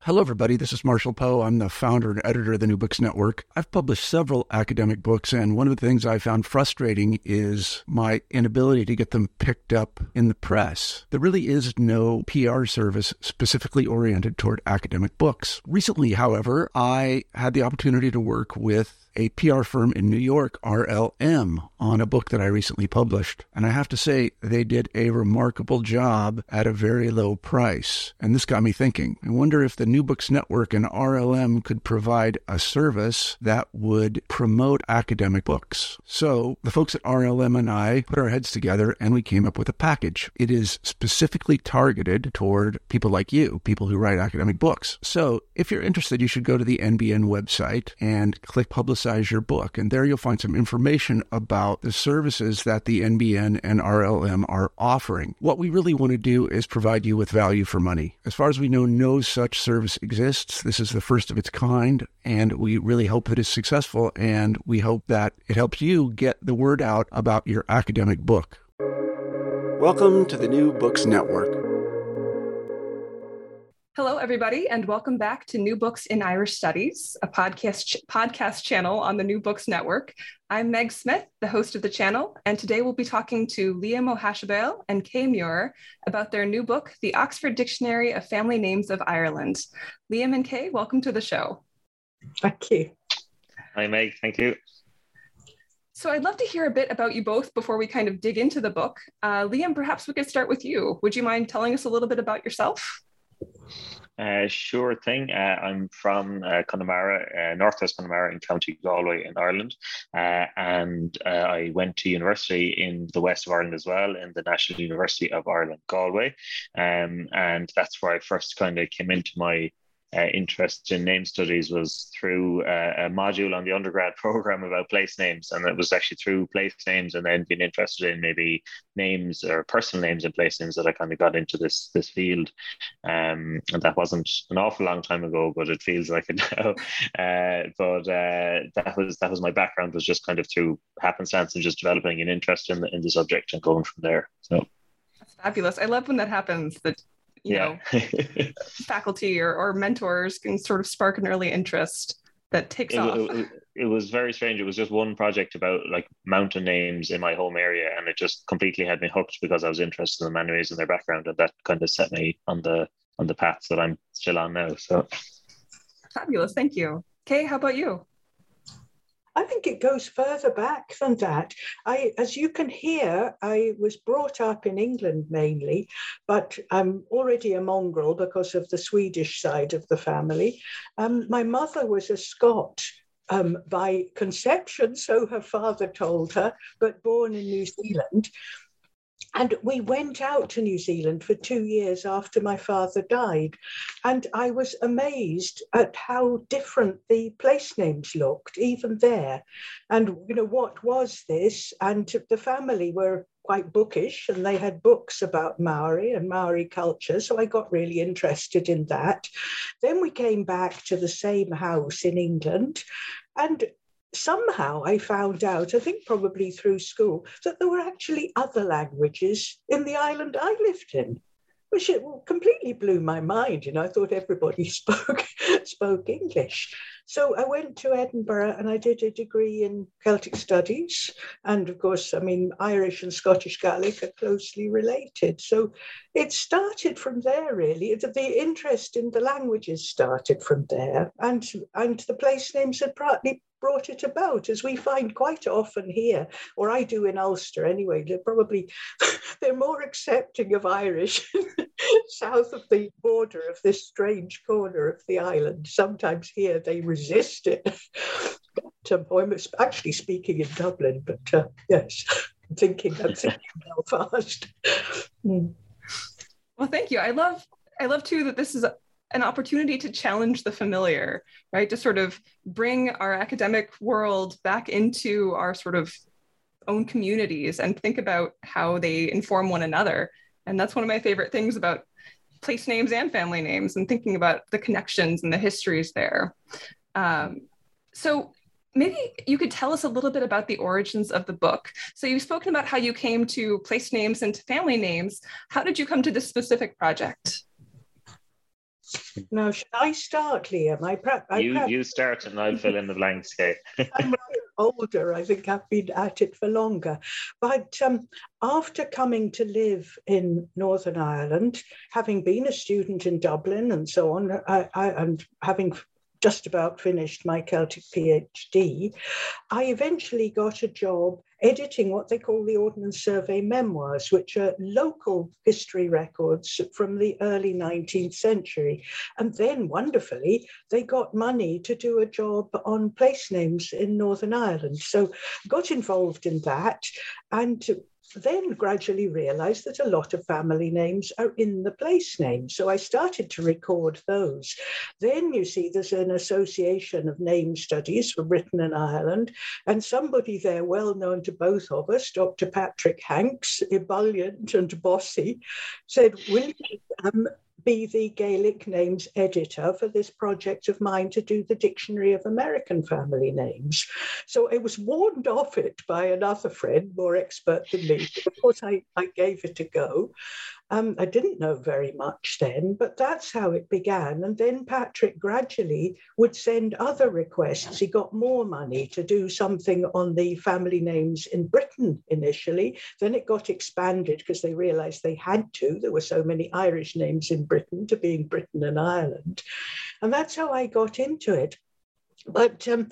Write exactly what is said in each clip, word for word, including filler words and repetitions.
Hello, everybody. This is Marshall Poe. I'm the founder and editor of the New Books Network. I've published several academic books, and one of the things I found frustrating is my inability to get them picked up in the press. There really is no P R service specifically oriented toward academic books. Recently, however, I had the opportunity to work with a P R firm in New York, R L M, on a book that I recently published. And I have to say, they did a remarkable job at a very low price. And this got me thinking. I wonder if the New Books Network and R L M could provide a service that would promote academic books. So the folks at R L M and I put our heads together and we came up with a package. It is specifically targeted toward people like you, people who write academic books. So if you're interested, you should go to the N B N website and click Publicize your book. And there you'll find some information about the services that the N B N and R L M are offering. What we really want to do is provide you with value for money. As far as we know, no such service exists. This is the first of its kind, and we really hope that it's successful, and we hope that it helps you get the word out about your academic book. Welcome to the New Books Network. Hello, everybody, and welcome back to New Books in Irish Studies, a podcast ch- podcast channel on the New Books Network. I'm Meg Smith, the host of the channel, and today we'll be talking to Liam O'Hashabale and Kay Muir about their new book, The Oxford Dictionary of Family Names of Ireland. Liam and Kay, welcome to the show. Thank you. Hi, Meg. Thank you. So I'd love to hear a bit about you both before we kind of dig into the book. Uh, Liam, perhaps we could start with you. Would you mind telling us a little bit about yourself? Uh, sure thing. Uh, I'm from uh, Connemara, uh, Northwest Connemara in County Galway in Ireland. Uh, and uh, I went to university in the west of Ireland as well, in the National University of Ireland, Galway. Um, and that's where I first kind of came into my Uh, interest in name studies was through uh, a module on the undergrad program about place names. And it was actually through place names and then being interested in maybe names or personal names and place names that I kind of got into this this field. Um, and that wasn't an awful long time ago, but it feels like it now. Uh, but uh, that was that was my background, was just kind of through happenstance and just developing an interest in the, in the subject and going from there. So that's fabulous. I love when that happens, that you yeah. know, faculty or, or mentors can sort of spark an early interest that takes it, off. It, it was very strange. It was just one project about like mountain names in my home area, and it just completely had me hooked because I was interested in the many ways in their background, and that kind of set me on the on the path that I'm still on now. So fabulous. Thank you. Kay, how about you? I think it goes further back than that. I, as you can hear, I was brought up in England mainly, but I'm already a mongrel because of the Swedish side of the family. Um, my mother was a Scot um, by conception, so her father told her, but born in New Zealand. And we went out to New Zealand for two years after my father died. And I was amazed at how different the place names looked, even there. And, you know, what was this? And the family were quite bookish, and they had books about Maori and Maori culture. So I got really interested in that. Then we came back to the same house in England, and somehow I found out, I think probably through school, that there were actually other languages in the island I lived in, which it completely blew my mind. You know, I thought everybody spoke spoke English. So I went to Edinburgh and I did a degree in Celtic Studies. And of course, I mean, Irish and Scottish Gaelic are closely related. So it started from there, really. The interest in the languages started from there. And, and the place names had partly brought it about, as we find quite often here, or I do in Ulster anyway. They're probably, they're more accepting of Irish south of the border of this strange corner of the island. Sometimes here they resist it. But, um, I'm actually speaking in Dublin, but uh, yes, I'm thinking, I'm thinking Belfast. Mm. Well, thank you. I love, I love too that this is a, an opportunity to challenge the familiar, right? To sort of bring our academic world back into our sort of own communities and think about how they inform one another. And that's one of my favorite things about place names and family names, and thinking about the connections and the histories there. Um, so maybe you could tell us a little bit about the origins of the book. So you've spoken about how you came to place names and to family names. How did you come to this specific project? Now, should I start, Liam? I prep. I You prep. you start and I'll fill in the blanks, Kay. I'm older. I think I've been at it for longer. But um, after coming to live in Northern Ireland, having been a student in Dublin and so on, I, I, and having just about finished my Celtic PhD, I eventually got a job editing what they call the Ordnance Survey Memoirs, which are local history records from the early nineteenth century. And then, wonderfully, they got money to do a job on place names in Northern Ireland. So got involved in that, and then gradually realized that a lot of family names are in the place names. So I started to record those. Then you see there's an association of name studies for Britain and Ireland, and somebody there well known to both of us, Doctor Patrick Hanks, ebullient and bossy, said, will you um, be the Gaelic names editor for this project of mine to do the Dictionary of American Family Names. So I was warned off it by another friend, more expert than me. Of course, I, I gave it a go. Um, I didn't know very much then, but that's how it began. And then Patrick gradually would send other requests. He got more money to do something on the family names in Britain initially. Then it got expanded because they realized they had to. There were so many Irish names in Britain to being Britain and Ireland. And that's how I got into it. But um,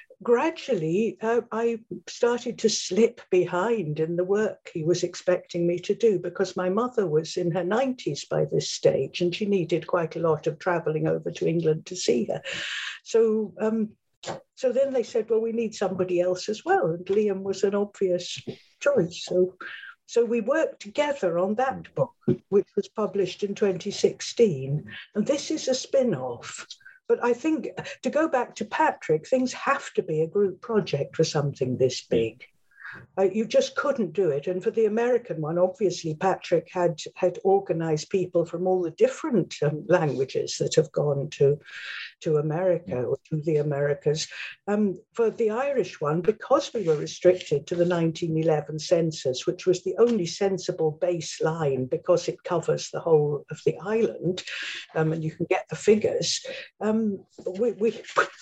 gradually, uh, I started to slip behind in the work he was expecting me to do, because my mother was in her nineties by this stage and she needed quite a lot of traveling over to England to see her. So, um, so then they said, well, we need somebody else as well. And Liam was an obvious choice. So, so we worked together on that book, which was published in twenty sixteen. And this is a spin-off. But I think, to go back to Patrick, things have to be a group project for something this big. Uh, you just couldn't do it. And for the American one, obviously, Patrick had, had organized people from all the different um, languages that have gone to, to America or to the Americas. Um, for the Irish one, because we were restricted to the nineteen eleven census, which was the only sensible baseline because it covers the whole of the island, um, and you can get the figures, um, we... we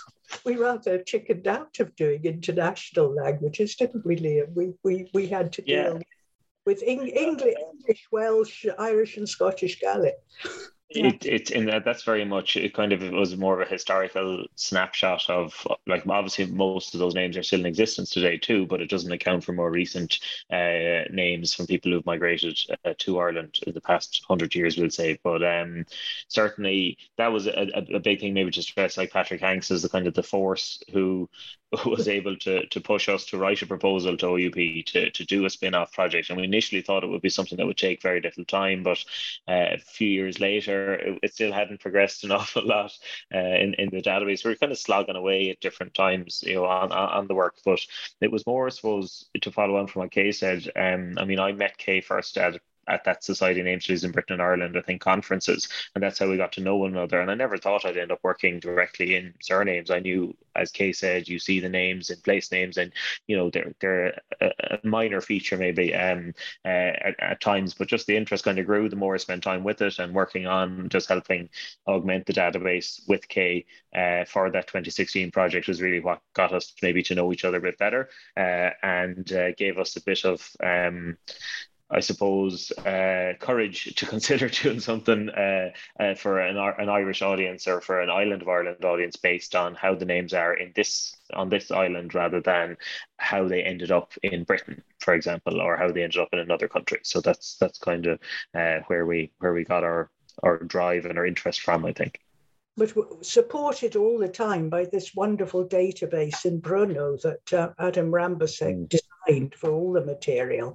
We rather chickened out of doing international languages, didn't we, Liam? We we we had to deal yeah. with Eng- English, English, Welsh, Irish, and Scottish Gaelic. Yeah. It it and that's very much it. Kind of it was more of a historical snapshot of, like, obviously most of those names are still in existence today too, but it doesn't account for more recent uh, names from people who've migrated uh, to Ireland in the past hundred years, we'll say. But um, certainly that was a, a big thing, maybe to stress. Like, Patrick Hanks is the kind of the force who was able to to push us to write a proposal to O U P to to do a spin-off project, and we initially thought it would be something that would take very little time, but uh, a few years later it, it still hadn't progressed an awful lot uh, in in the database. We were kind of slogging away at different times, you know, on on the work. But it was more, I suppose, to follow on from what Kay said. Um, I mean, I met Kay first at at that Society of Name Studies in Britain and Ireland, I think, conferences, and that's how we got to know one another. And I never thought I'd end up working directly in surnames. I knew, as Kay said, you see the names in place names, and you know they're they're a, a minor feature maybe um uh, at, at times, but just the interest kind of grew the more I spent time with it and working on just helping augment the database with Kay uh, for that twenty sixteen project was really what got us maybe to know each other a bit better uh, and uh, gave us a bit of um. I suppose, uh, courage to consider doing something uh, uh, for an, an Irish audience or for an island of Ireland audience based on how the names are in this on this island rather than how they ended up in Britain, for example, or how they ended up in another country. So that's that's kind of uh, where we where we got our our drive and our interest from, I think. But supported all the time by this wonderful database in Brno that uh, Adam Rambusek mm. designed for all the material.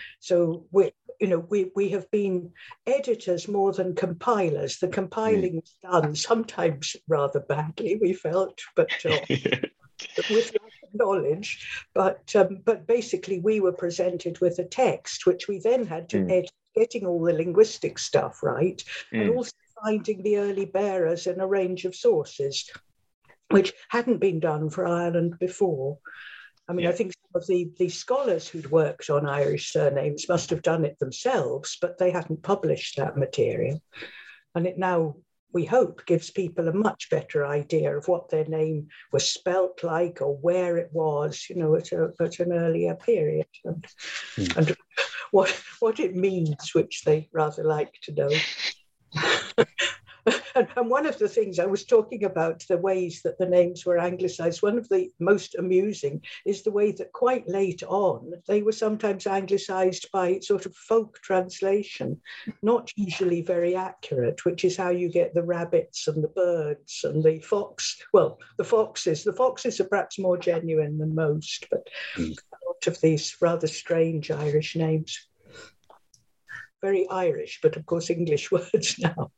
So we, you know, we we have been editors more than compilers. The compiling was mm. done sometimes rather badly, we felt, but uh, with knowledge. But um, but basically, we were presented with a text, which we then had to mm. edit, getting all the linguistic stuff right, mm. and also finding the early bearers in a range of sources, which hadn't been done for Ireland before. I mean, yeah. I think some of the, the scholars who'd worked on Irish surnames must have done it themselves, but they hadn't published that material. And it now we hope, gives people a much better idea of what their name was spelt like or where it was, you know, at, a, at an earlier period, and, mm. and what, what it means, which they rather like to know. And, and one of the things I was talking about, the ways that the names were anglicized, one of the most amusing is the way that quite late on, they were sometimes anglicized by sort of folk translation, not usually very accurate, which is how you get the rabbits and the birds and the fox. Well, the foxes, the foxes are perhaps more genuine than most, but mm. a lot of these rather strange Irish names. Very Irish, but of course English words now.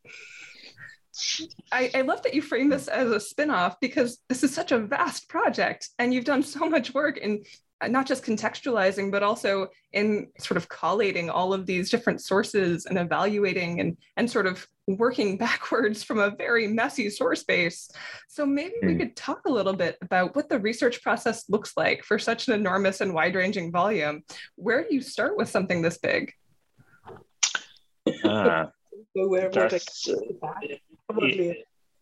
I, I love that you frame this as a spin-off, because this is such a vast project and you've done so much work in not just contextualizing, but also in sort of collating all of these different sources and evaluating and, and sort of working backwards from a very messy source base. So maybe mm. we could talk a little bit about what the research process looks like for such an enormous and wide-ranging volume. Where do you start with something this big? Uh, so where would I Probably.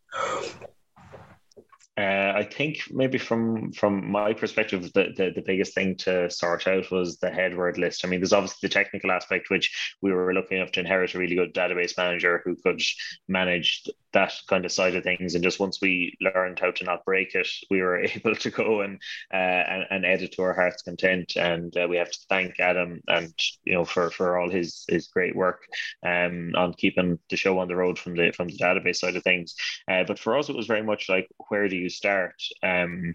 Uh, I think maybe from from my perspective, the, the the biggest thing to sort out was the head word list. I mean, there's obviously the technical aspect, which we were lucky enough to inherit a really good database manager who could manage that kind of side of things. And just once we learned how to not break it, we were able to go and uh, and, and edit to our heart's content. And uh, we have to thank Adam and you know for for all his his great work um on keeping the show on the road from the from the database side of things. Uh, but for us, it was very much like, where do you start? Um,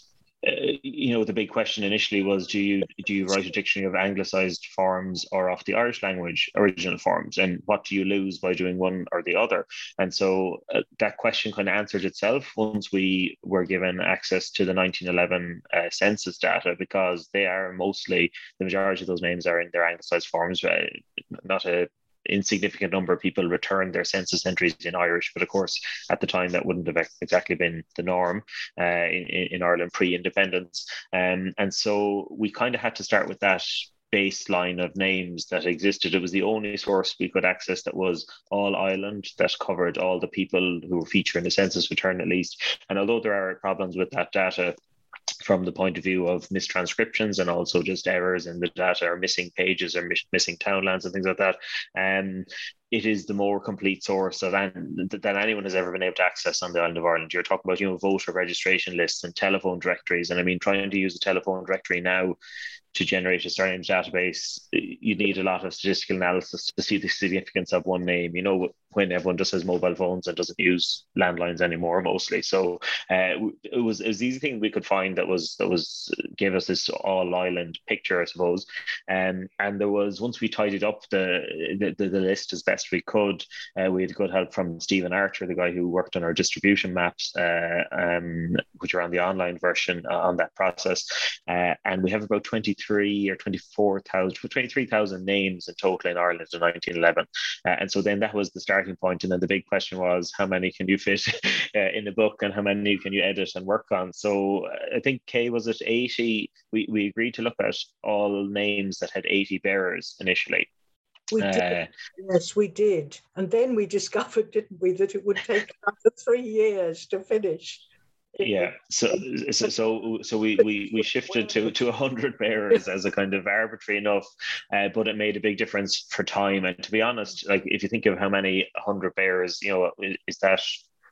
uh, you know, the big question initially was, do you do you write a dictionary of anglicized forms or of the Irish language original forms, and what do you lose by doing one or the other? And so uh, that question kind of answered itself once we were given access to the nineteen eleven uh, census data, because they are mostly, the majority of those names are in their anglicized forms. Uh, not a insignificant number of people returned their census entries in Irish, but of course at the time that wouldn't have exactly been the norm uh, in, in Ireland pre-independence. Um, and so we kind of had to start with that baseline of names that existed. It was the only source we could access that was all Ireland, that covered all the people who were featured in the census return at least. And although there are problems with that data from the point of view of mistranscriptions and also just errors in the data, or missing pages or miss, missing townlands and things like that, um, it is the more complete source of an, than anyone has ever been able to access on the island of Ireland. You're talking about, you know, voter registration lists and telephone directories. And I mean, trying to use a telephone directory now to generate a surname database, you need a lot of statistical analysis to see the significance of one name, you know, when everyone just has mobile phones and doesn't use landlines anymore mostly. So uh, it was it was the easy thing we could find that was that was gave us this all island picture, I suppose. Um, and there was, once we tidied up the the, the list as best we could, uh, we had good help from Stephen Archer, the guy who worked on our distribution maps, uh, um, which are on the online version uh, on that process. Uh, and we have about twenty-three or twenty-four thousand, twenty-three thousand names in total in Ireland in nineteen eleven. Uh, and so then that was the starting point. And then the big question was, how many can you fit uh, in a book, and how many can you edit and work on? So uh, I think, Kay, was it eighty? We, we agreed to look at all names that had eighty bearers initially. We did. Uh, yes, we did. And then we discovered, didn't we, that it would take another three years to finish. Yeah, so so so, so we, we, we shifted to to one hundred bearers as a kind of arbitrary enough, uh, but it made a big difference for time. And to be honest, like, if you think of how many one hundred bearers, you know, is, is that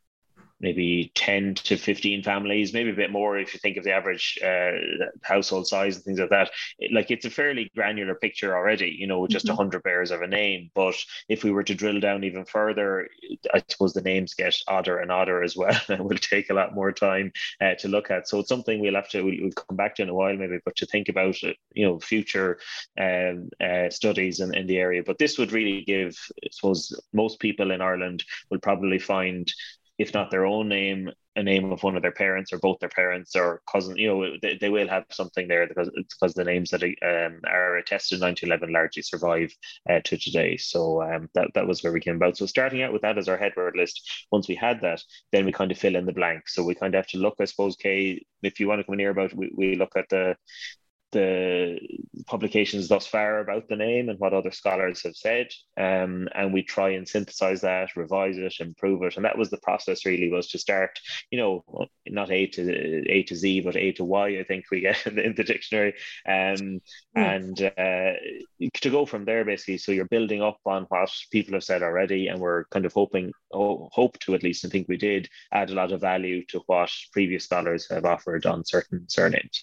maybe ten to fifteen families, maybe a bit more if you think of the average uh, household size and things like that. It, like, it's a fairly granular picture already, you know, with just mm-hmm. one hundred bearers of a name. But if we were to drill down even further, I suppose the names get odder and odder as well, and will take a lot more time uh, to look at. So it's something we'll have to, we'll, we'll come back to in a while maybe, but to think about, you know, future um, uh, studies in, in the area. But this would really give, I suppose, most people in Ireland will probably find, if not their own name, a name of one of their parents or both their parents or cousin. You know, they, they will have something there, because it's because the names that um, are attested in nineteen eleven largely survive uh, to today. So um, that, that was where we came about. So starting out with that as our head word list, once we had that, then we kind of fill in the blanks. So we kind of have to look, I suppose, Kay, if you want to come in here about, we, we look at the the publications thus far about the name and what other scholars have said, um, and we try and synthesize that, revise it, improve it. And that was the process, really, was to start, you know, not A to A to Z, but A to Y, I think we get in the, in the dictionary, um, yeah. and uh, to go from there, basically. So you're building up on what people have said already, and we're kind of hoping, oh, hope to at least, I think we did, add a lot of value to what previous scholars have offered on certain surnames.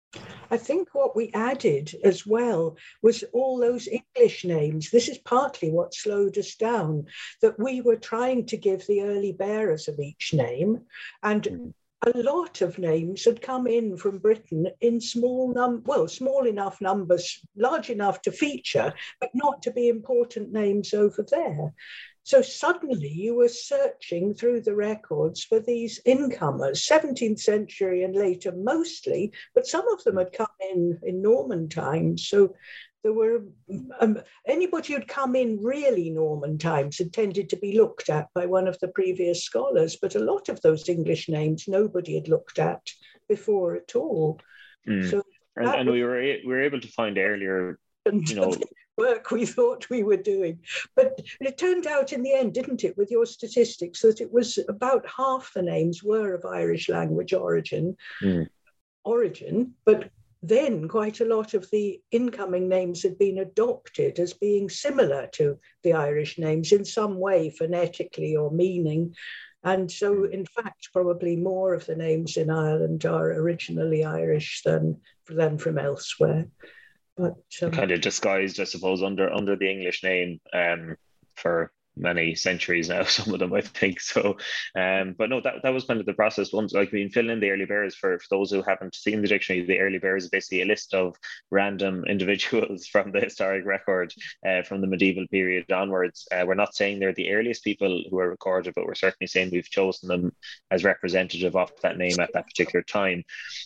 I think what we added as well was all those English names. This is partly what slowed us down, that we were trying to give the early bearers of each name, and a lot of names had come in from Britain in small num well, small enough numbers, large enough to feature, but not to be important names over there. So suddenly you were searching through the records for these incomers, seventeenth century and later mostly, but some of them had come in in Norman times. So there were, um, anybody who'd come in really Norman times had tended to be looked at by one of the previous scholars, but a lot of those English names nobody had looked at before at all. Mm. So and, and we were we were able to find earlier, you know, work we thought we were doing. But it turned out in the end, didn't it, with your statistics, that it was about half the names were of Irish language origin, mm. origin, but then quite a lot of the incoming names had been adopted as being similar to the Irish names in some way, phonetically or meaning. And so, in fact, probably more of the names in Ireland are originally Irish than, than from elsewhere. But um, kind of disguised, I suppose, under under the English name um, for many centuries now, some of them, I think. So, um, but no, that, that was kind of the process. Once, like, we fill in the early bearers for, for those who haven't seen the dictionary. The early bearers is basically a list of random individuals from the historic record uh, from the medieval period onwards. Uh, we're not saying they're the earliest people who are recorded, but we're certainly saying we've chosen them as representative of that name at that particular time.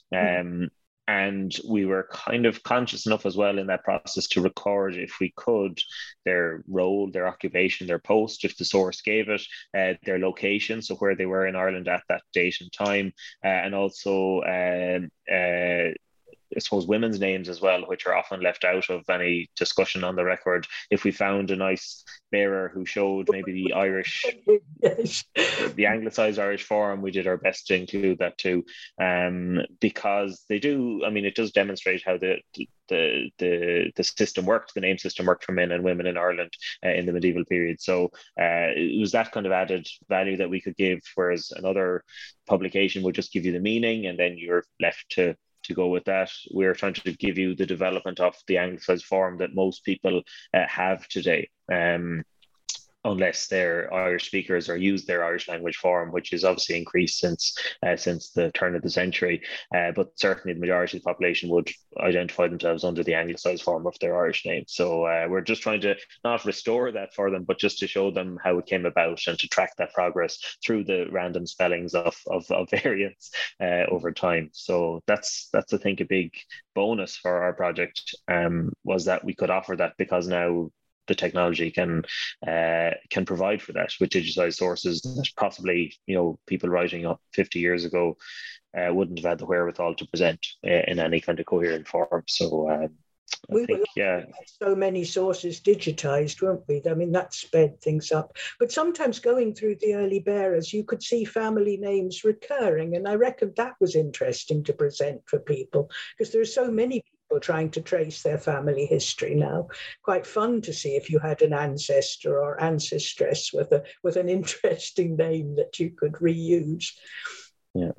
Um, And we were kind of conscious enough as well in that process to record, if we could, their role, their occupation, their post, if the source gave it, uh, their location, so where they were in Ireland at that date and time, uh, and also um, uh, I suppose women's names as well, which are often left out of any discussion on the record. If we found a nice bearer who showed maybe the Irish, yes. the anglicised Irish form, we did our best to include that too, um, because they do. I mean, it does demonstrate how the the the the system worked, the name system worked for men and women in Ireland uh, in the medieval period. So uh, it was that kind of added value that we could give, whereas another publication would just give you the meaning, and then you're left to. to go with that. We're trying to give you the development of the anglicised form that most people uh, have today. Um, unless they're Irish speakers or use their Irish language form, which is obviously increased since uh, since the turn of the century. Uh, but certainly the majority of the population would identify themselves under the anglicised form of their Irish name. So uh, we're just trying to not restore that for them, but just to show them how it came about and to track that progress through the random spellings of, of, of variants uh, over time. So that's, that's I think, a big bonus for our project, um, was that we could offer that, because now the technology can uh, can provide for that with digitized sources that possibly, you know, people writing up fifty years ago uh, wouldn't have had the wherewithal to present uh, in any kind of coherent form. So um, I we think, were yeah, so many sources digitized, weren't we? I mean, that sped things up. But sometimes going through the early bearers, you could see family names recurring, and I reckon that was interesting to present for people, because there are so many people trying to trace their family history now. Quite fun to see if you had an ancestor or ancestress with a with an interesting name that you could reuse. Yeah.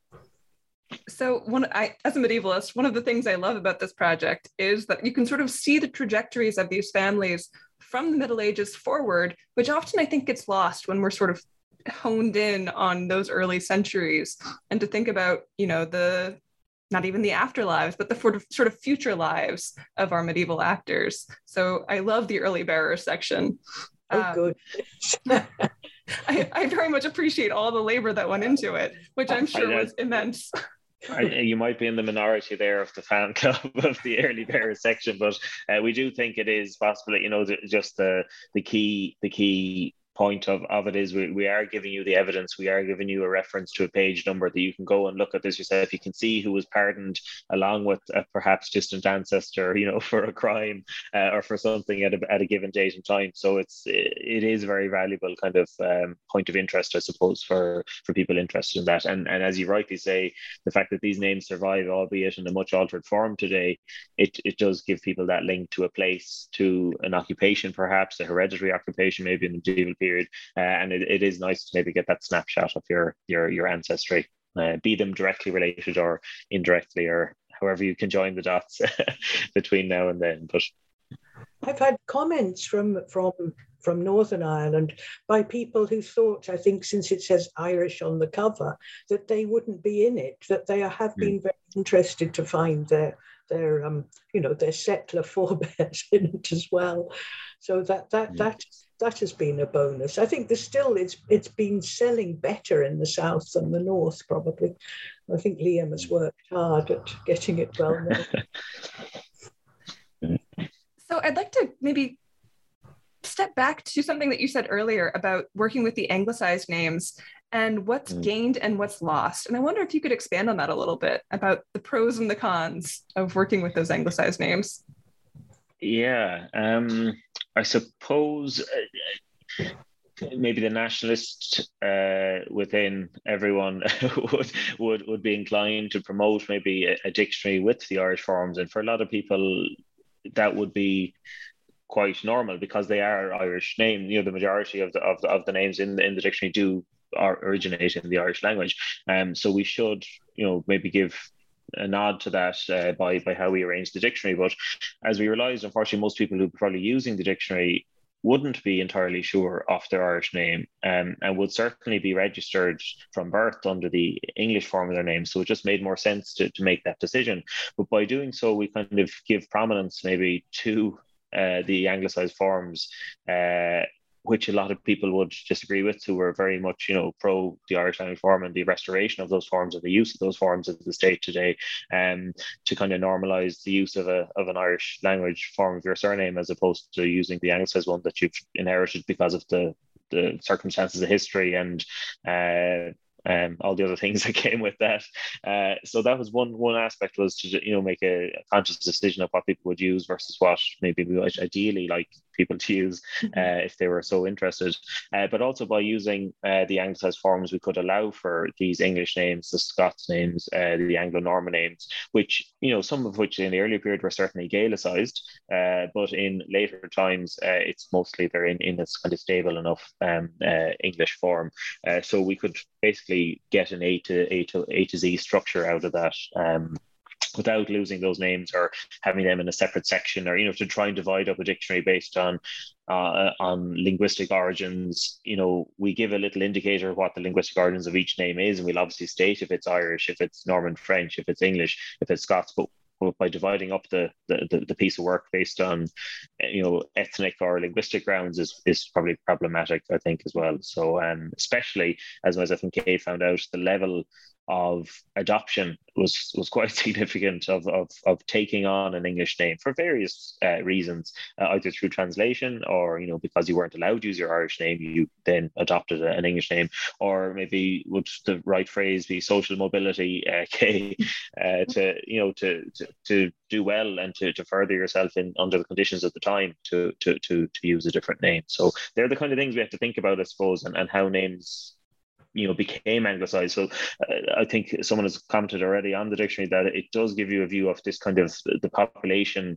So one, I, as a medievalist, one of the things I love about this project is that you can sort of see the trajectories of these families from the Middle Ages forward, which often I think gets lost when we're sort of honed in on those early centuries, and to think about, you know, the not even the afterlives, but the sort of, sort of future lives of our medieval actors. So I love the early bearer section. Oh, um, good. I, I very much appreciate all the labor that went into it, which I'm sure was immense. I, you might be in the minority there of the fan club of the early bearer section, but uh, we do think it is possible, you know, just the the key the key point of, of it is we, we are giving you the evidence, we are giving you a reference to a page number that you can go and look at this yourself. You can see who was pardoned along with a perhaps distant ancestor, you know, for a crime uh, or for something at a, at a given date and time. So it's it is a very valuable kind of um, point of interest, I suppose, for for people interested in that. And and as you rightly say, the fact that these names survive, albeit in a much altered form today, it it does give people that link to a place, to an occupation, perhaps a hereditary occupation, maybe in the medieval period. Uh, and it, it is nice to maybe get that snapshot of your your your ancestry, uh, be them directly related or indirectly, or however you can join the dots between now and then. But I've had comments from from from Northern Ireland by people who thought, I think, since it says Irish on the cover, that they wouldn't be in it, that they have been mm. very interested to find their their um you know their settler forebears in it as well. So that that mm. that that has been a bonus. I think there's still it's it's been selling better in the south than the north, probably. I think Liam has worked hard at getting it well known. So I'd like to maybe step back to something that you said earlier about working with the anglicized names and what's mm. gained and what's lost. And I wonder if you could expand on that a little bit about the pros and the cons of working with those anglicized names. Yeah, um, I suppose uh, maybe the nationalist uh, within everyone would, would would be inclined to promote maybe a, a dictionary with the Irish forms. And for a lot of people, that would be quite normal because they are Irish names. You know, the majority of the of the, of the names in the, in the dictionary do are originate in the Irish language. Um, so we should, you know, maybe give a nod to that uh, by by how we arrange the dictionary. But as we realised, unfortunately, most people who are probably using the dictionary wouldn't be entirely sure of their Irish name, um, and would certainly be registered from birth under the English form of their name. So it just made more sense to, to make that decision. But by doing so, we kind of give prominence maybe to uh, the anglicised forms, uh, which a lot of people would disagree with, who were very much, you know, pro the Irish language form and the restoration of those forms and the use of those forms of the state today, um, to kind of normalise the use of a of an Irish language form of your surname as opposed to using the anglicised one that you've inherited because of the the circumstances of history and uh, um, all the other things that came with that. Uh, so that was one one aspect, was to, you know, make a, a conscious decision of what people would use versus what maybe we would ideally like people to use uh, if they were so interested. Uh, but also by using uh, the anglicised forms, we could allow for these English names, the Scots names, uh, the Anglo-Norman names, which, you know, some of which in the earlier period were certainly Gaelicized, uh, but in later times, uh, it's mostly they're in, in this kind of stable enough um, uh, English form. Uh, so we could basically get an A to A to A to Z structure out of that, um, without losing those names or having them in a separate section, or, you know, to try and divide up a dictionary based on uh, on linguistic origins. You know, we give a little indicator of what the linguistic origins of each name is, and we'll obviously state if it's Irish, if it's Norman French, if it's English, if it's Scots, but But by dividing up the, the the piece of work based on, you know, ethnic or linguistic grounds is, is probably problematic, I think, as well. So um, especially as, as I think Kay found out, the level of adoption was was quite significant of of, of taking on an English name for various uh, reasons, uh, either through translation or, you know, because you weren't allowed to use your Irish name, you then adopted an English name, or maybe would the right phrase be social mobility, uh, Kay, uh, to, you know, to, to to do well and to, to further yourself in under the conditions of the time to to to to use a different name. So they're the kind of things we have to think about, I suppose, and, and how names, you know, became anglicized. So uh, I think someone has commented already on the dictionary that it does give you a view of this kind of the population.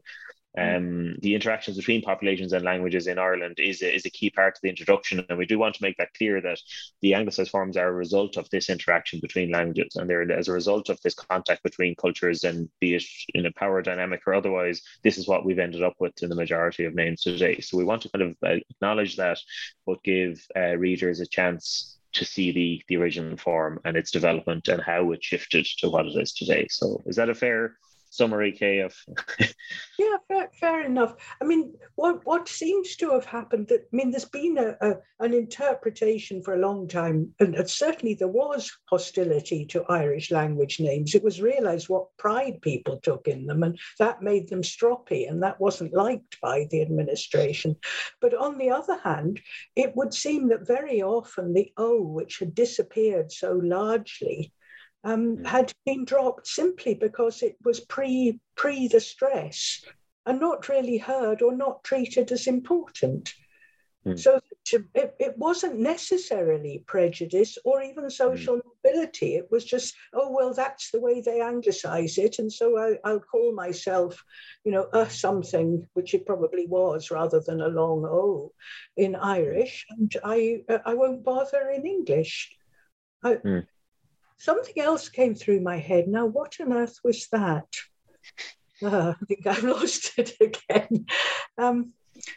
Um, the interactions between populations and languages in Ireland is a, is a key part of the introduction, and we do want to make that clear that the anglicised forms are a result of this interaction between languages, and they're as a result of this contact between cultures, and be it in a power dynamic or otherwise, this is what we've ended up with in the majority of names today. So we want to kind of uh, acknowledge that, but give uh, readers a chance to see the the original form and its development and how it shifted to what it is today. So is that a fair summary, Kay, of Yeah, fair, fair enough. I mean, what what seems to have happened, that I mean, there's been a, a an interpretation for a long time, and, and certainly there was hostility to Irish language names. It was realised what pride people took in them, and that made them stroppy, and that wasn't liked by the administration. But on the other hand, it would seem that very often the O, which had disappeared so largely, Um, had been dropped simply because it was pre pre the stress and not really heard or not treated as important. Mm. So it, it wasn't necessarily prejudice or even social mm. mobility. It was just, oh, well, that's the way they anglicise it. And so I, I'll call myself, you know, a something, which it probably was rather than a long O in Irish. And I, I won't bother in English. I, mm. Something else came through my head. Now, what on earth was that? Uh, I think I've lost it again. Um,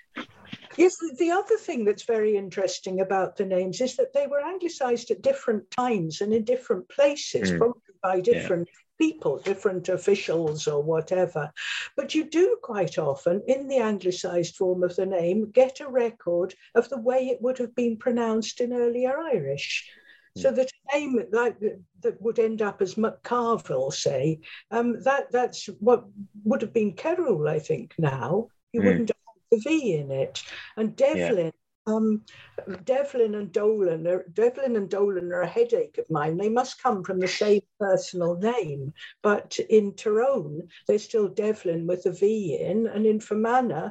yes, the other thing that's very interesting about the names is that they were anglicised at different times and in different places, mm. probably by different yeah. people, different officials or whatever. But you do quite often, in the anglicised form of the name, get a record of the way it would have been pronounced in earlier Irish. So that a name like that would end up as McCarville, say, um, that that's what would have been Kerrol, I think. Now you mm. wouldn't have the V in it. And Devlin, yeah. um, Devlin and Dolan, are, Devlin and Dolan are a headache of mine. They must come from the same personal name, but in Tyrone they're still Devlin with a V in, and in Fermanagh,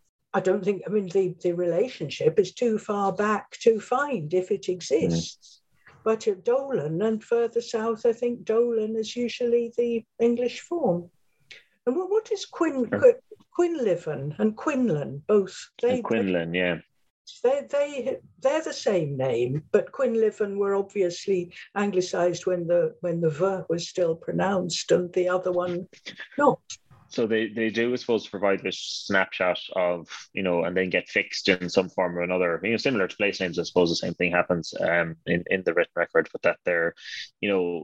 I don't think. I mean, the the relationship is too far back to find if it exists. Mm. But at Dolan and further south, I think Dolan is usually the English form. And what, what is Quin, Qu, Quinlivan and Quinlan? Both they and Quinlan, yeah. They they they're the same name, but Quinlivan were obviously anglicised when the when the V was still pronounced, and the other one not. So they, they do, I suppose, provide this snapshot of, you know, and then get fixed in some form or another. You know, similar to place names, I suppose the same thing happens um, in, in the written record, but that they're, you know,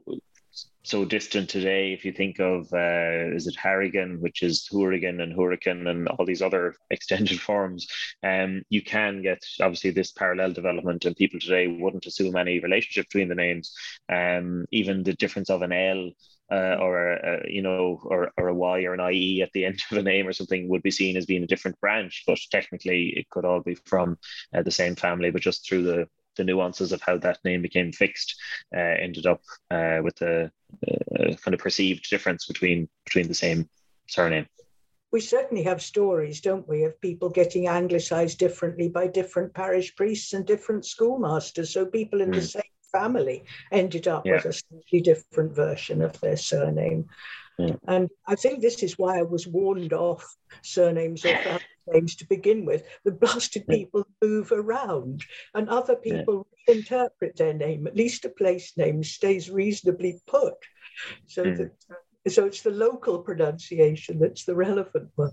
so distant today. If you think of, uh, is it Harrigan, which is Hourigan and Hurricane and all these other extended forms, um, you can get obviously this parallel development, and people today wouldn't assume any relationship between the names. Um, even the difference of an L Uh, or a, you know, or, or a Y or an I E at the end of a name or something would be seen as being a different branch, but technically it could all be from uh, the same family, but just through the the nuances of how that name became fixed, uh, ended up uh, with a, a kind of perceived difference between between the same surname. We certainly have stories, don't we, of people getting anglicised differently by different parish priests and different schoolmasters. So people in mm. the same family ended up yeah. with a slightly different version of their surname. Yeah. And I think this is why I was warned off surnames or family names to begin with. The blasted yeah. people move around, and other people yeah. reinterpret their name. At least a place name stays reasonably put. So, mm. that, so it's the local pronunciation that's the relevant one.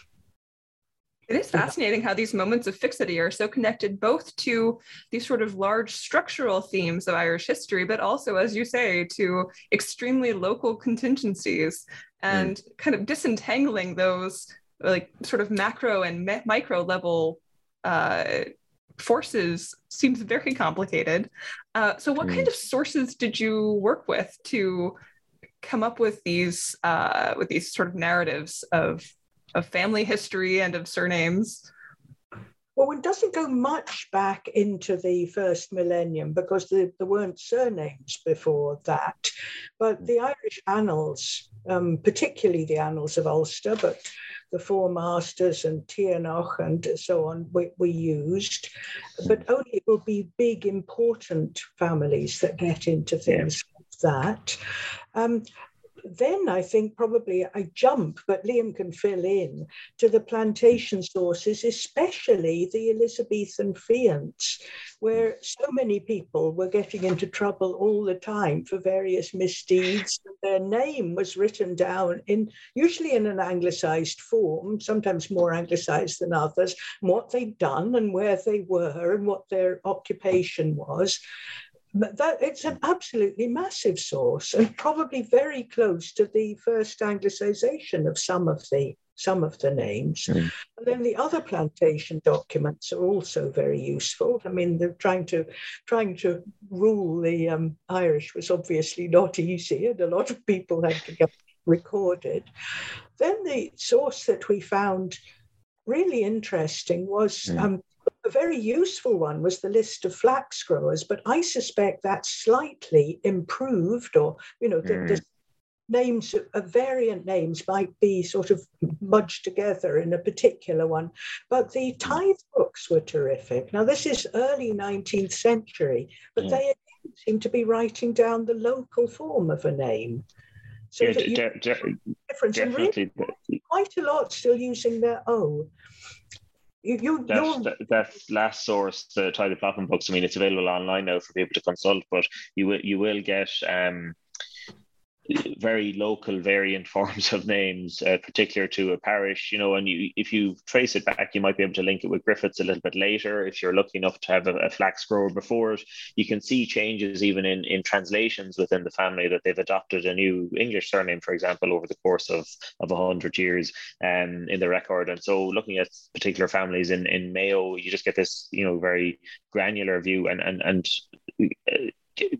It is fascinating how these moments of fixity are so connected both to these sort of large structural themes of Irish history, but also, as you say, to extremely local contingencies, and mm. kind of disentangling those like sort of macro and me- micro level uh, forces seems very complicated. Uh, so what mm. kind of sources did you work with to come up with these uh, with these sort of narratives of of family history and of surnames? Well, one doesn't go much back into the first millennium because there, there weren't surnames before that. But the Irish annals, um, particularly the annals of Ulster, but the Four Masters and Tiernach and so on, we, we used. But only it will be big, important families that get into things yeah. like that. Um, Then I think probably I jump, but Liam can fill in, to the plantation sources, especially the Elizabethan fiants, where so many people were getting into trouble all the time for various misdeeds. Their name was written down in usually in an anglicised form, sometimes more anglicised than others, and what they'd done and where they were and what their occupation was. that it's an absolutely massive source, and probably very close to the first Anglicization of some of the some of the names. Mm. And then the other plantation documents are also very useful. I mean, they're trying to trying to rule the um, Irish was obviously not easy, and a lot of people had to get recorded. Then the source that we found really interesting was mm. um, a very useful one was the list of flax growers, but I suspect that's slightly improved, or, you know, the, mm. the names, of variant names might be sort of mudged together in a particular one. But the tithe books were terrific. Now, this is early nineteenth century, but mm. they seem to be writing down the local form of a name. So yeah, that you de- de- difference. And really, quite a lot still using their O. You, you, that, that last source, the Tithe of Ploughmen books, I mean, it's available online now for people to consult, but you will you will get um, very local variant forms of names, uh, particular to a parish, you know, and you, if you trace it back, you might be able to link it with Griffiths a little bit later. If you're lucky enough to have a, a flax grower before it, you can see changes even in, in translations within the family, that they've adopted a new English surname, for example, over the course of, of one hundred years um, in the record. And so looking at particular families in, in Mayo, you just get this, you know, very granular view, and, and, and uh,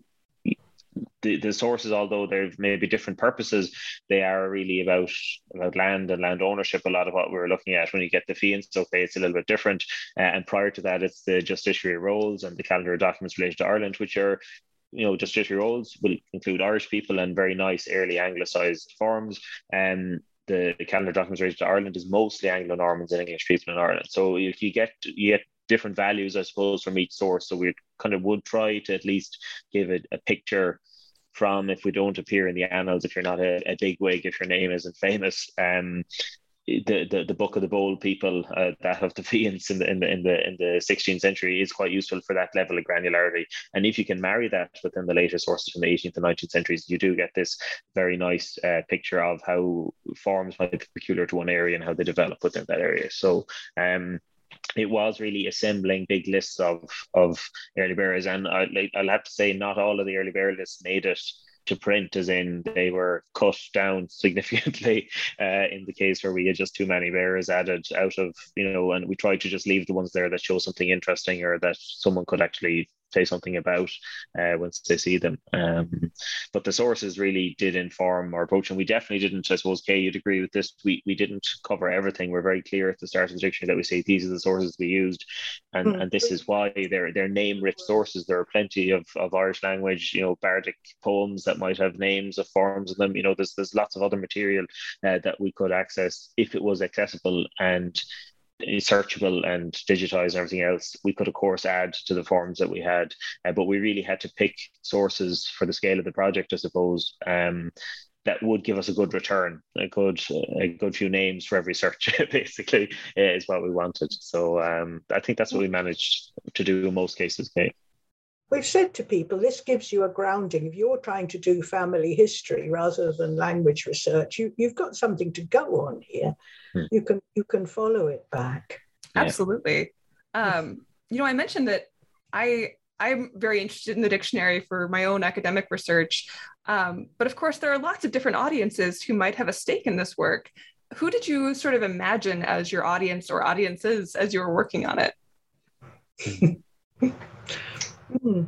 The, the sources, although they've maybe different purposes, they are really about about land and land ownership. A lot of what we're looking at when you get the fee and stuff, it's a little bit different. Uh, and prior to that, it's the justiciary rolls and the calendar of documents related to Ireland, which are, you know, justiciary rolls will include Irish people and very nice early Anglicized forms. And the, the calendar of documents related to Ireland is mostly Anglo-Normans and English people in Ireland. So if you get you get different values, I suppose, from each source. So we kind of would try to at least give it a picture from, if we don't appear in the annals, if you're not a, a big wig, if your name isn't famous, um, the, the the Book of the Bold people, uh, that of the Fians in the in the in the in the sixteenth century, is quite useful for that level of granularity. And if you can marry that within the later sources from the eighteenth and nineteenth centuries, you do get this very nice uh, picture of how forms might be peculiar to one area and how they develop within that area. So um it was really assembling big lists of of early bearers, and I, like, I'll have to say, not all of the early bearer lists made it to print, as in they were cut down significantly uh, in the case where we had just too many bearers added out of, you know, and we tried to just leave the ones there that show something interesting or that someone could actually say something about uh, once they see them. Um, but the sources really did inform our approach, and we definitely didn't, I suppose, Kay, you'd agree with this, we we didn't cover everything. We're very clear at the start of the dictionary that we say these are the sources we used, and, mm. and this is why they're, they're name-rich sources. There are plenty of, of Irish language, you know, bardic poems that might have names of forms in them. You know, there's, there's lots of other material uh, that we could access if it was accessible and searchable and digitized and everything else. We could of course add to the forms that we had, uh, but we really had to pick sources for the scale of the project, I suppose, um, that would give us a good return, a good a good few names for every search, basically, uh, is what we wanted. So um, I think that's what we managed to do in most cases, Kate. We've said to people, this gives you a grounding. If you're trying to do family history rather than language research, you, you've got something to go on here. Hmm. You can you can follow it back. Absolutely. Yeah. Um, you know, I mentioned that I, I'm very interested in the dictionary for my own academic research. Um, but of course, there are lots of different audiences who might have a stake in this work. Who did you sort of imagine as your audience or audiences as you were working on it? Hmm.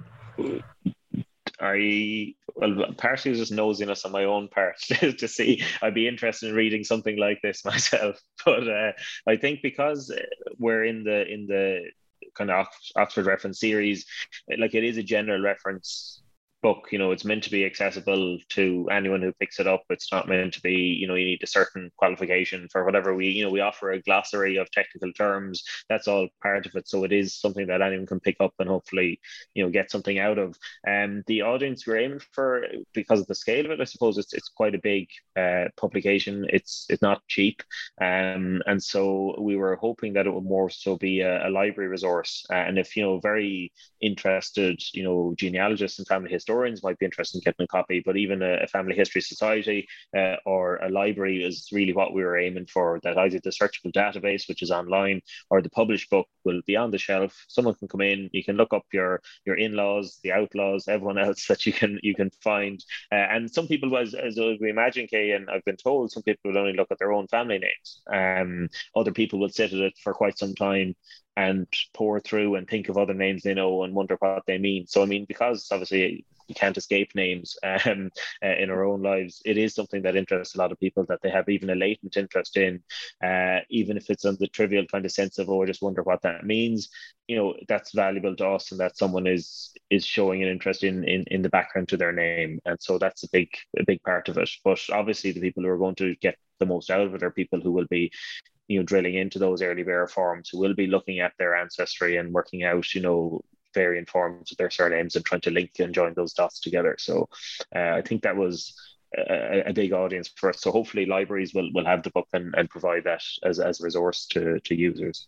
I well, partially just nosiness on my own part to see. I'd be interested in reading something like this myself, but uh, I think because we're in the in the kind of Oxford reference series, like it is a general reference book. You know, it's meant to be accessible to anyone who picks it up. It's not meant to be, you know, you need a certain qualification for whatever we, you know, we offer a glossary of technical terms. That's all part of it. So it is something that anyone can pick up and hopefully, you know, get something out of. Um, the audience we're aiming for, because of the scale of it, I suppose it's it's quite a big uh, publication. It's it's not cheap, um, and so we were hoping that it would more so be a, a library resource. Uh, and if, you know, very interested, you know, genealogists and family historians historians might be interested in getting a copy, but even a, a family history society uh, or a library is really what we were aiming for, that either the searchable database, which is online, or the published book will be on the shelf. Someone can come in, you can look up your your in-laws, the outlaws, everyone else that you can you can find. Uh, and some people, as, as we imagine, Kay, and I've been told, some people will only look at their own family names. Um, other people will sit at it for quite some time and pour through and think of other names they know and wonder what they mean. So, I mean, because obviously you can't escape names um, uh, in our own lives, it is something that interests a lot of people, that they have even a latent interest in, uh, even if it's on the trivial kind of sense of, oh, I just wonder what that means. You know, that's valuable to us, and that someone is is showing an interest in, in in the background to their name. And so that's a big a big part of it. But obviously the people who are going to get the most out of it are people who will be, you know, drilling into those early bearer forms, who will be looking at their ancestry and working out, you know, variant forms of their surnames and trying to link and join those dots together. So uh, I think that was a, a big audience for us. So hopefully libraries will, will have the book and, and provide that as, as a resource to, to users.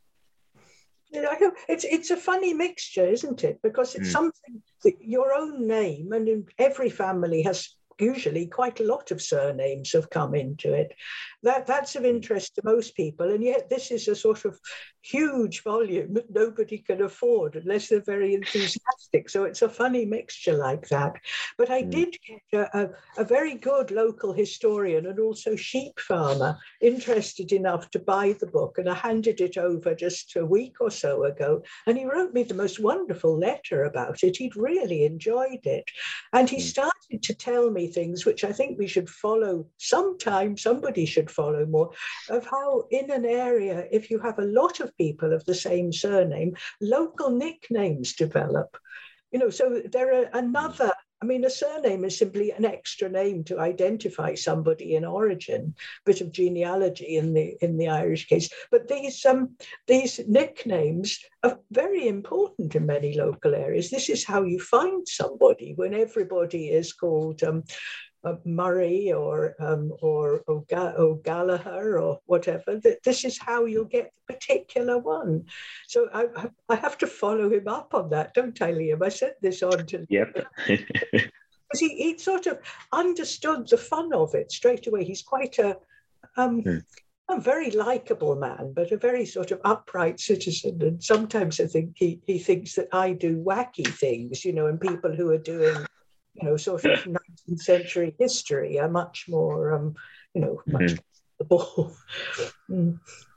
It's it's a funny mixture, isn't it? Because it's mm. something that your own name, and every family has usually quite a lot of surnames have come into it. That that's of interest to most people, and yet this is a sort of huge volume that nobody can afford unless they're very enthusiastic. So it's a funny mixture like that. But I mm. did get a, a, a very good local historian and also sheep farmer interested enough to buy the book, and I handed it over just a week or so ago, and he wrote me the most wonderful letter about it. He'd really enjoyed it, and he mm. started to tell me things which I think we should follow sometime, somebody should follow more, of how in an area, if you have a lot of people of the same surname, local nicknames develop. You know, so there are another, I mean, a surname is simply an extra name to identify somebody in origin, bit of genealogy in the in the Irish case. But these um these nicknames are very important in many local areas. This is how you find somebody when everybody is called um, uh, Murray or um, or O'Ga- O'Gallagher or whatever. This is how you'll get the particular one. So I, I have to follow him up on that, don't I, Liam? I sent this on to Yep. Because he, he sort of understood the fun of it straight away. He's quite a um, hmm. a very likable man, but a very sort of upright citizen. And sometimes I think he, he thinks that I do wacky things, you know, and people who are doing, you know, sort of nineteenth century history are much more, um, you know, much mm-hmm. the ball. mm.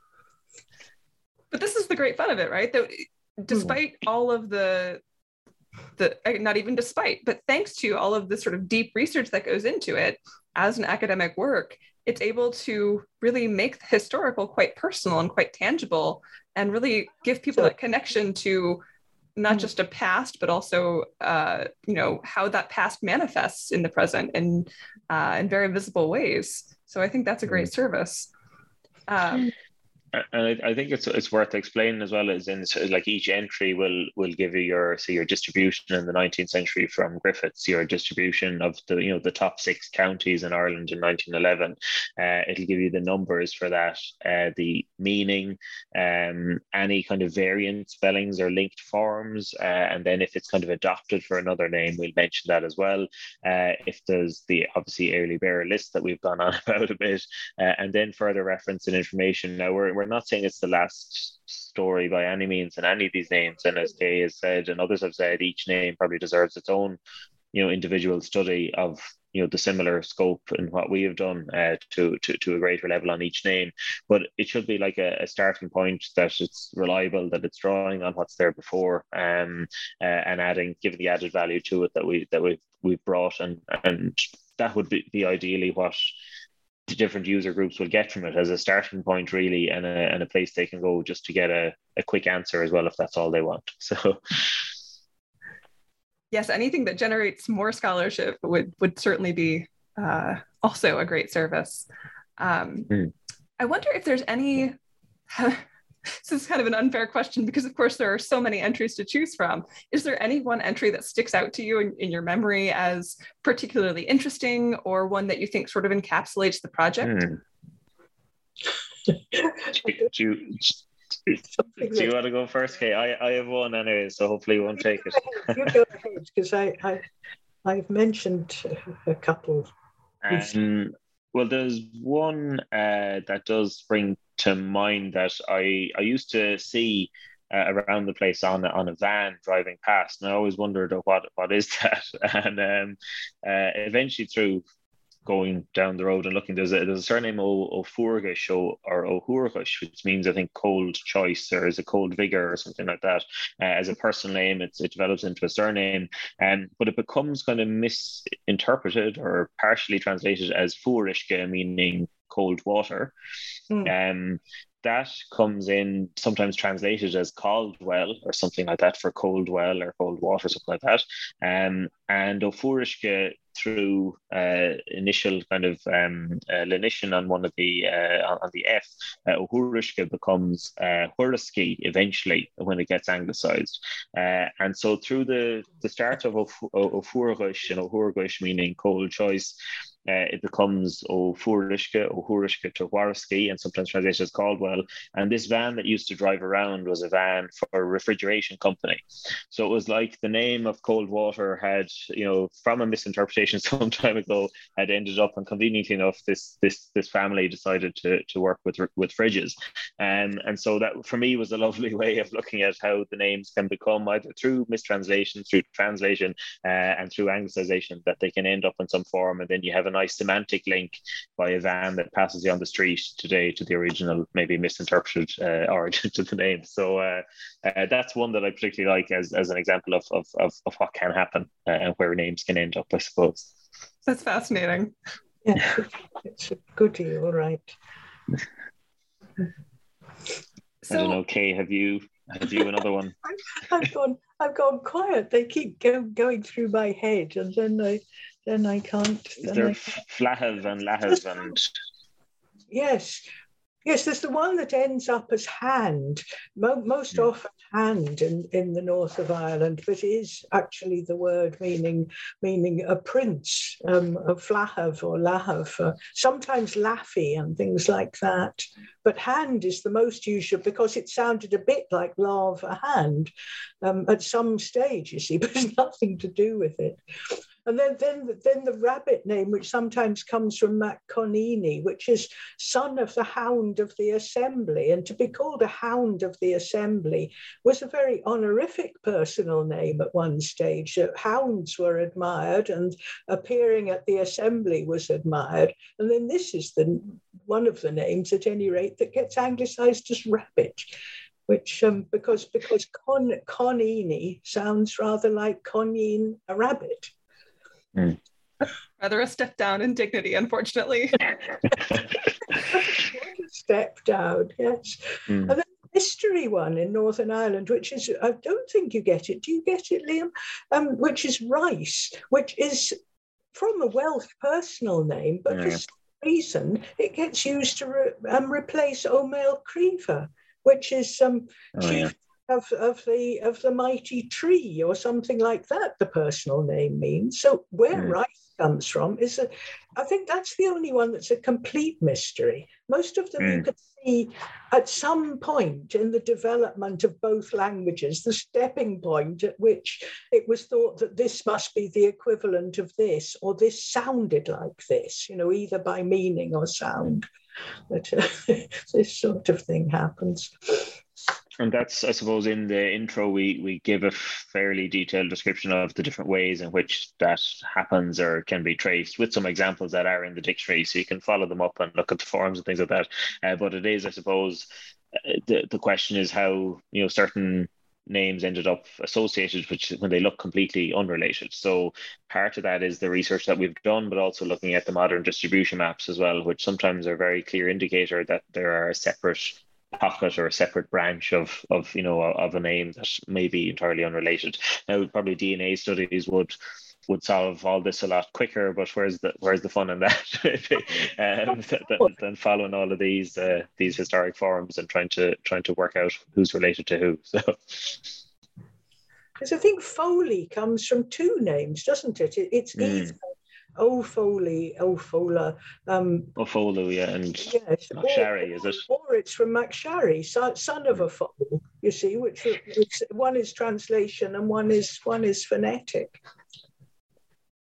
But this is the great fun of it, right? That despite mm. all of the the not even despite, but thanks to all of the sort of deep research that goes into it as an academic work, it's able to really make the historical quite personal and quite tangible, and really give people so, that connection to not just a past, but also, uh, you know, how that past manifests in the present in, uh, in very visible ways. So I think that's a great service. Um, And I, I think it's it's worth explaining as well, as in like each entry will will give you your say your distribution in the nineteenth century from Griffiths, your distribution of the you know the top six counties in Ireland in nineteen eleven. Uh, it'll give you the numbers for that, uh, the meaning, um, any kind of variant spellings or linked forms, uh, and then if it's kind of adopted for another name, we'll mention that as well. Uh, if there's the obviously early bearer list that we've gone on about a bit, uh, and then further reference and information. Now we're we're not saying it's the last story by any means in any of these names, and as Kay has said and others have said, each name probably deserves its own you know individual study of you know the similar scope in what we have done uh, to, to to a greater level on each name. But it should be like a, a starting point that it's reliable, that it's drawing on what's there before, um uh, and adding giving the added value to it that we that we we've brought, and and that would be, be ideally what the different user groups will get from it, as a starting point really, and a, and a place they can go just to get a, a quick answer as well if that's all they want. So yes, anything that generates more scholarship would would certainly be uh, also a great service. Um, mm. I wonder if there's any this is kind of an unfair question, because of course there are so many entries to choose from. Is there any one entry that sticks out to you in, in your memory as particularly interesting, or one that you think sort of encapsulates the project? Mm. do, do, do you want to go first, Kay? I, I have one anyway, so hopefully you won't take it. You go ahead, because I, I I've mentioned a couple. Um, well, there's one uh, that does bring to mind that I, I used to see uh, around the place on, on a van driving past, and I always wondered, oh, what what is that? And um, uh, eventually through going down the road and looking, there's a, there's a surname O'Fuargish or, or O'Huargish, which means I think cold choice, or is a cold vigor or something like that. Uh, as a personal name, it's, it develops into a surname, um, but it becomes kind of misinterpreted or partially translated as Fuarishke, meaning cold water. Mm. Um, that comes in sometimes translated as Caldwell or something like that, for cold well or cold water, something like that. Um, and O'Fuarishke, through uh, initial kind of um, uh, lenition on one of the uh, on the F, uh, O'Huarishke becomes uh, Hurisky eventually when it gets anglicized. Uh, and so through the, the start of O'Fuargish, and O'Huargish meaning cold choice, Uh, it becomes O'Fuarishke, O'Huarishke to Huariski, and sometimes translated as Caldwell. And this van that used to drive around was a van for a refrigeration company. So it was like the name of cold water had, you know, from a misinterpretation some time ago, had ended up, and conveniently enough, this this this family decided to to work with with fridges. Um, and so that for me was a lovely way of looking at how the names can become, either through mistranslation, through translation, uh, and through anglicization, that they can end up in some form, and then you have a nice semantic link by a van that passes you on the street today to the original, maybe misinterpreted uh, origin to the name. So uh, uh, that's one that I particularly like as, as an example of, of, of, of what can happen uh, and where names can end up, I suppose. That's fascinating. Yeah, it's a goodie, all right. So, I don't know, Kay, have you have you another one? I've gone I've gone quiet. They keep go, going through my head, and then I then I can't. Is there Flahav and Lahav and yes. Yes, there's the one that ends up as hand, Mo- most mm. often hand in, in the north of Ireland, but is actually the word meaning meaning a prince, um, of Flahav or Lahav, uh, sometimes Laffy and things like that. But hand is the most usual because it sounded a bit like love, a hand, um, at some stage, you see, but it's nothing to do with it. And then, then, then the rabbit name, which sometimes comes from Mac Conini, which is son of the Hound of the Assembly. And to be called a Hound of the Assembly was a very honorific personal name at one stage. Hounds were admired, and appearing at the Assembly was admired. And then this is the one of the names, at any rate, that gets anglicized as rabbit, which um, because because Con, Conini sounds rather like Conine, a rabbit. Mm. Rather a step down in dignity, unfortunately. Step down, yes. Mm. And then the mystery one in Northern Ireland, which is, I don't think you get it. Do you get it, Liam? Um, which is Rice, which is from a Welsh personal name, but mm. for some reason it gets used to re- um, replace O'Mail Creever, which is um, oh, chief. Yeah. Of, of the of the mighty tree or something like that, the personal name means. So where mm. Rice comes from is a, I think that's the only one that's a complete mystery. Most of them mm. you could see at some point in the development of both languages, the stepping point at which it was thought that this must be the equivalent of this, or this sounded like this, you know, either by meaning or sound. But uh, this sort of thing happens. And that's, I suppose, in the intro, we we give a fairly detailed description of the different ways in which that happens or can be traced, with some examples that are in the dictionary, so you can follow them up and look at the forms and things like that. Uh, but it is, I suppose, uh, the, the question is how, you know, certain names ended up associated with when they look completely unrelated. So part of that is the research that we've done, but also looking at the modern distribution maps as well, which sometimes are a very clear indicator that there are separate pocket or a separate branch of of you know of a name that may be entirely unrelated. Now, probably D N A studies would would solve all this a lot quicker, but where's the where's the fun in that? um, than, than following all of these uh, these historic forms and trying to trying to work out who's related to who. So. Because I think Foley comes from two names, doesn't it? it it's mm. either O'Foley, O'Fola. Um, O'Folu, yeah, and yes, MacSharry, is it? Or it's from MacSharry, son, son of a foal, you see, which, which one is translation and one is one is phonetic.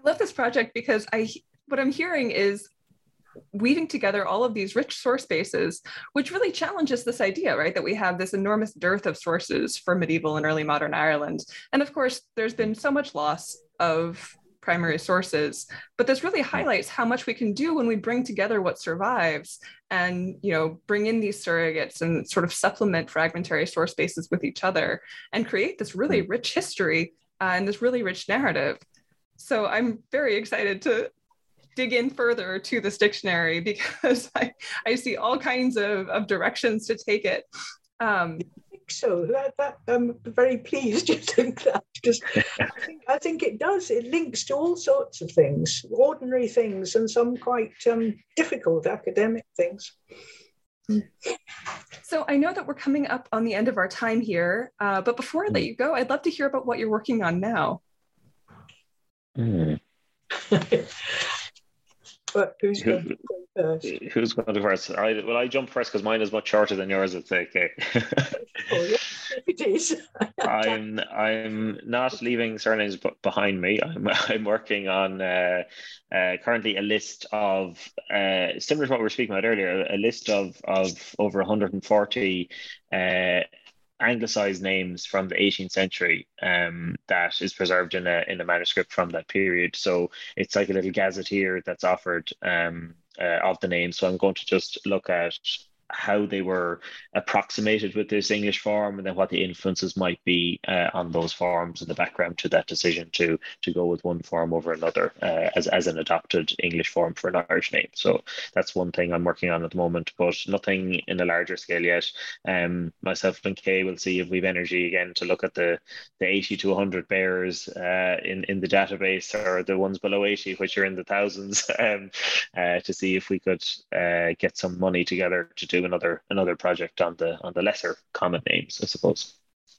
I love this project because I what I'm hearing is weaving together all of these rich source bases, which really challenges this idea, right, that we have this enormous dearth of sources for medieval and early modern Ireland. And of course, there's been so much loss of primary sources, but this really highlights how much we can do when we bring together what survives and, you know, bring in these surrogates and sort of supplement fragmentary source bases with each other and create this really rich history uh, and this really rich narrative. So I'm very excited to dig in further to this dictionary because I, I see all kinds of, of directions to take it. Um, I think so. That, that, I'm very pleased you think that, because I think, I think it does. It links to all sorts of things, ordinary things and some quite um, difficult academic things. So I know that we're coming up on the end of our time here, uh, but before I let you go, I'd love to hear about what you're working on now. Mm. But who's going to go first? Who's going to go first? I, well, I jump first because mine is much shorter than yours. It's okay. Oh, yes, it is. I'm I'm not leaving surnames behind me. I'm I'm working on uh, uh, currently a list of uh, similar to what we were speaking about earlier. A list of of over one hundred forty. Uh, anglicized names from the eighteenth century um, that is preserved in a in a manuscript from that period. So it's like a little gazetteer that's offered um, uh, of the names. So I'm going to just look at how they were approximated with this English form, and then what the influences might be uh, on those forms in the background to that decision to to go with one form over another uh, as, as an adopted English form for an Irish name. So that's one thing I'm working on at the moment, but nothing in a larger scale yet. Um, myself and Kay will see if we've energy again to look at the, the eighty to one hundred bearers uh, in, in the database, or the ones below eighty, which are in the thousands, um, uh, to see if we could uh, get some money together to do another another project on the on the lesser common names, I suppose.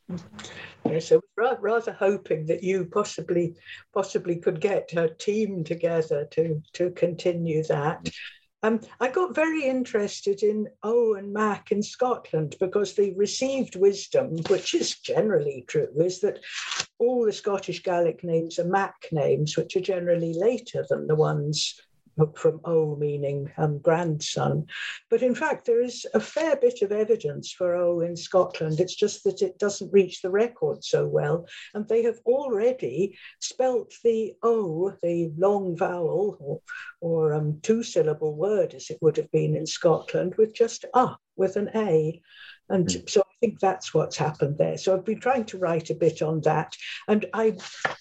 Yes, I was rather hoping that you possibly possibly could get a team together to to continue that. Um, I got very interested in O and Mac in Scotland because the received wisdom, which is generally true, is that all the Scottish Gaelic names are Mac names, which are generally later than the ones from O, meaning um, grandson. But in fact, there is a fair bit of evidence for O in Scotland. It's just that it doesn't reach the record so well. And they have already spelt the O, the long vowel or, or um, two-syllable word, as it would have been in Scotland, with just ah, with an A. And mm. so I think that's what's happened there. So I've been trying to write a bit on that. And I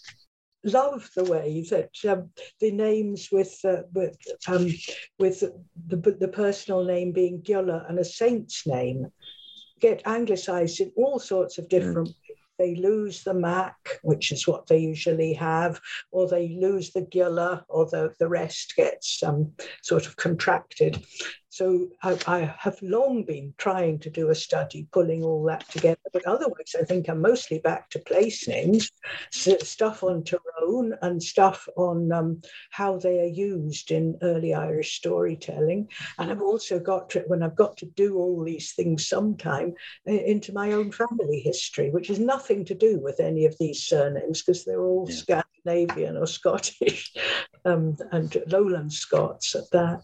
love the way that um, the names with uh, with um, with the, the personal name being Gyula and a saint's name get anglicized in all sorts of different ways. They lose the Mac, which is what they usually have, or they lose the Gyula, or the, the rest gets um, sort of contracted. So I, I have long been trying to do a study pulling all that together, but otherwise I think I'm mostly back to place names, stuff on Tyrone and stuff on um, how they are used in early Irish storytelling. And I've also got to, when I've got to do all these things sometime, into my own family history, which has nothing to do with any of these surnames because they're all yeah. Scandinavian or Scottish um, and Lowland Scots at that.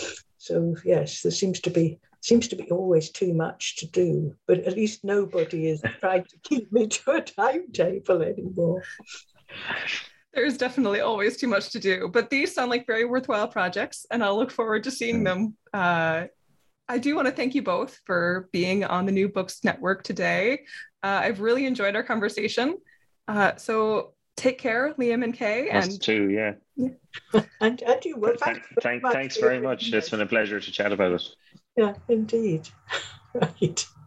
So yes, there seems to be seems to be always too much to do, but at least nobody is trying to keep me to a timetable anymore. There's definitely always too much to do, but these sound like very worthwhile projects, and I'll look forward to seeing them. Uh, I do want to thank you both for being on the New Books Network today. Uh, I've really enjoyed our conversation. Uh, so take care, Liam and Kay. Us and too, yeah. yeah. and, and you, well, thank, thank, thanks very much. It's been a pleasure to chat about it. Yeah, indeed. Right.